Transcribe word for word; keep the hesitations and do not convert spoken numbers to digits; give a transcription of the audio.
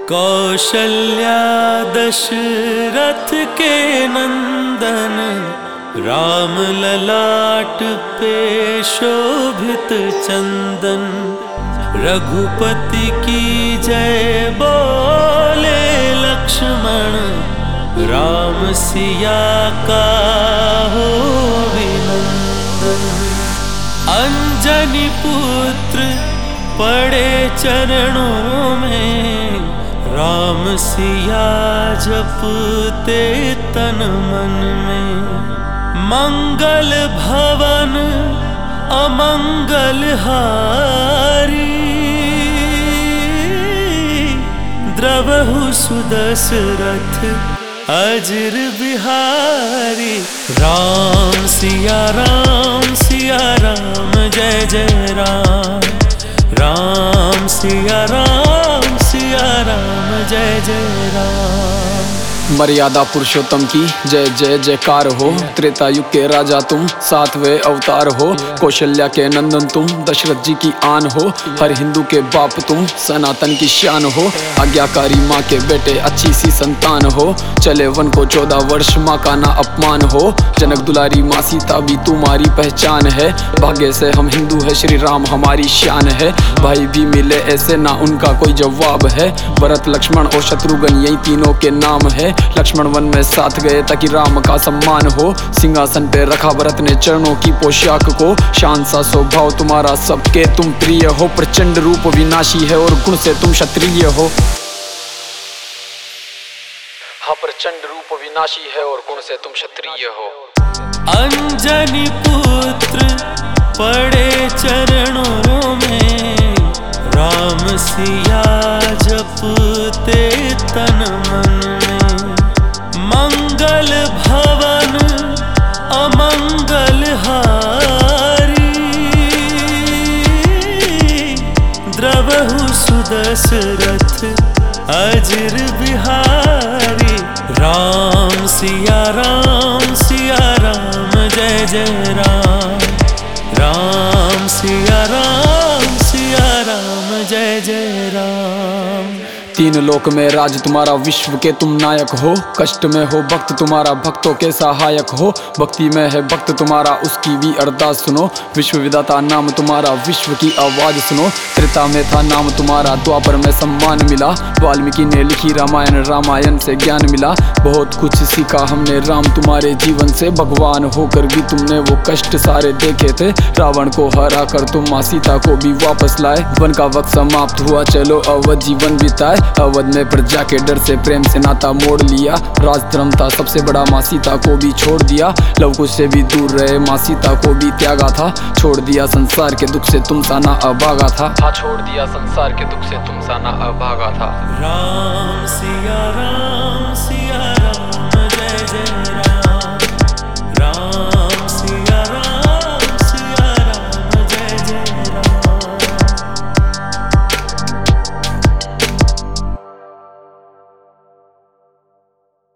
कौशल्या दशरथ के नंदन, राम ललाट पे शोभित चंदन। रघुपति की जय बोले लक्ष्मण, राम सिया का हो अभिनंदन। अंजनी पुत्र पड़े चरणों में, राम सिया जपते तन मन में। मंगल भवन अमंगल हारी, द्रवहु सुदशरथ अजर बिहारी। राम सिया राम सिया राम जय जय राम। राम सिया राम सिया राम जय जय राम। मर्यादा पुरुषोत्तम की जय जय जयकार हो। त्रेता युग के राजा तुम, सातवें अवतार हो। कौशल्या के नंदन तुम, दशरथ जी की आन हो। हर हिंदू के बाप तुम, सनातन की शान हो। आज्ञाकारी माँ के बेटे, अच्छी सी संतान हो। चले वन को चौदह वर्ष, माँ का ना अपमान हो। जनक दुलारी माँ सीता भी तुम्हारी पहचान है। भाग्य से हम हिंदू है, श्री राम हमारी शान है। भाई भी मिले ऐसे ना उनका कोई जवाब है। भरत लक्ष्मण और शत्रुघ्न यही तीनों के नाम है। लक्ष्मण वन में साथ गए ताकि राम का सम्मान हो। सिंहासन पे रखा भरत ने चरणों की पोशाक को। शान सा स्वभाव तुम्हारा सबके तुम प्रिय हो। प्रचंड रूप विनाशी है और गुण से तुम क्षत्रिय हो। हाँ, प्रचंड रूप विनाशी है और गुण से तुम क्षत्रिय हो। अंजनी पुत्र पड़े चरणों में, राम सिया जपते तन मन में। मंगल भवन अमंगल हारी, द्रवहु सुदशरथ अजर बिहारी। राम सिया राम सिया राम जय जय राम। राम सिया राम सिया राम जय जय राम। तीन लोक में राज तुम्हारा, विश्व के तुम नायक हो। कष्ट में हो भक्त तुम्हारा, भक्तों के सहायक हो। भक्ति में है भक्त तुम्हारा, उसकी भी अरदास सुनो। विश्व विधाता नाम तुम्हारा, विश्व की आवाज सुनो। त्रेता में था नाम तुम्हारा, द्वापर में सम्मान मिला। वाल्मीकि ने लिखी रामायण, रामायण से ज्ञान मिला। बहुत कुछ सीखा हमने राम तुम्हारे जीवन से। भगवान होकर भी तुमने वो कष्ट सारे देखे थे। रावण को हरा कर तुम माँ सीता को भी वापस लाए। वन का वक्त समाप्त हुआ, चलो अवध जीवन बिताए। अवध में प्रजा के डर से प्रेम से नाता मोड़ लिया। राज धर्म था सबसे बड़ा, माँ सीता को भी छोड़ दिया। लव कुश से भी दूर रहे, माँ सीता को भी त्यागा था। छोड़ दिया संसार के दुख से तुम सा ना अभागा था। हाँ, छोड़ दिया संसार के दुख से तुम सा ना अभागा था। राम सिया